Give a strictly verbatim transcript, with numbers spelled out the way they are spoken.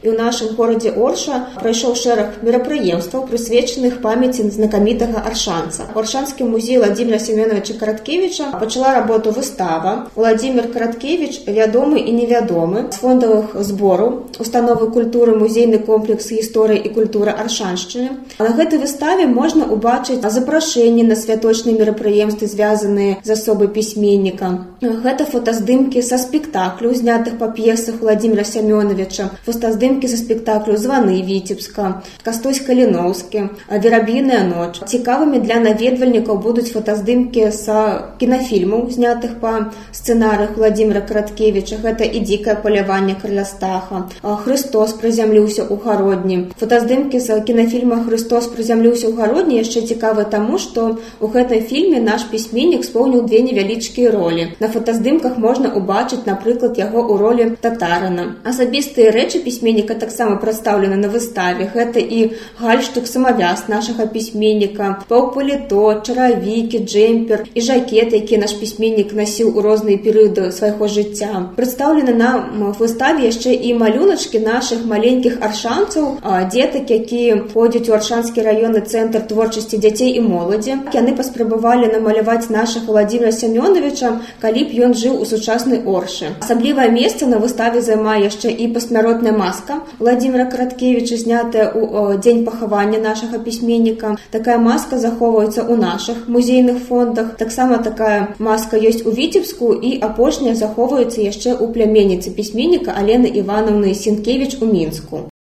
І ў нашым горадзе Орша прайшоў шэраг мерапрыемстваў, прысвечаных памяці знакамітага аршанца. У Аршанскім музеі Владимира Семеновича Караткевича пачала работу выстава «Владимир Караткевич. Вядомы і невядомы» з фондавых збораў установы культуры музейны комплекс гісторыі і культуры Аршаншчыны. На гэтай выставе можна убачыць запрашэнні на святочныя мерапрыемствы, звязаныя з асобай пісьменніка. Гэта фотаздымкі са спектаклю, знятых па п'есах Владимира Семеновича, фотаздымкі са спектаклю «Званы Віцебска», «Кастусь Каліноўскі», «Вераб'іная ноч». Цікавымі для наведвальнікаў будуць фотаздымкі са кінафільмаў, знятых па сцэнарыях Владимира Караткевича. Гэта і «Дзікае паляванне карля Стаха», «Христос прызямліўся ў гародні». Фотаздымкі з кінафільма «Христос прызямліўся ў гародні» яшчэ цікавы таму, што ў гэтым фільме наш пісьменнік споўніў две невялічкія ролі. На фотаздымках можна убачыць, напрыклад, яго ў ролі татарына. Асабістыя рэчы пісьменніка таксама прадстаўлены на выставе. Гэта і гальштук-самавяз нашага пісьменніка, паўпаліто, чаравікі, джэмпер і жакет, які наш пісьменнік насіў у розныя перыяды свайго жыцця. Прадстаўлены на выставе яшчэ і малюначкі нашых маленькіх аршанцаў, дзетак, якія ходзяць у Аршанскі раённы цэнтр творчасці дзяцей і моладзі. Яны паспрабавалі намаляваць нашага Владимира Семеновича, калі б ён жыў у сучаснай Оршы. Асаблівае месца на выставе займае яшчэ і пасмяротная маска Владимира Караткевича, знятая ў дзень пахавання нашага пісьменніка. Такая маска захоўваецца ў нашых музейных фондах. Таксама такая маска ёсць у Віцебску, і апошняя захоўваецца яшчэ ў пляменніцы пісьменніка Алены Івановны Сенкевіч у Мінску.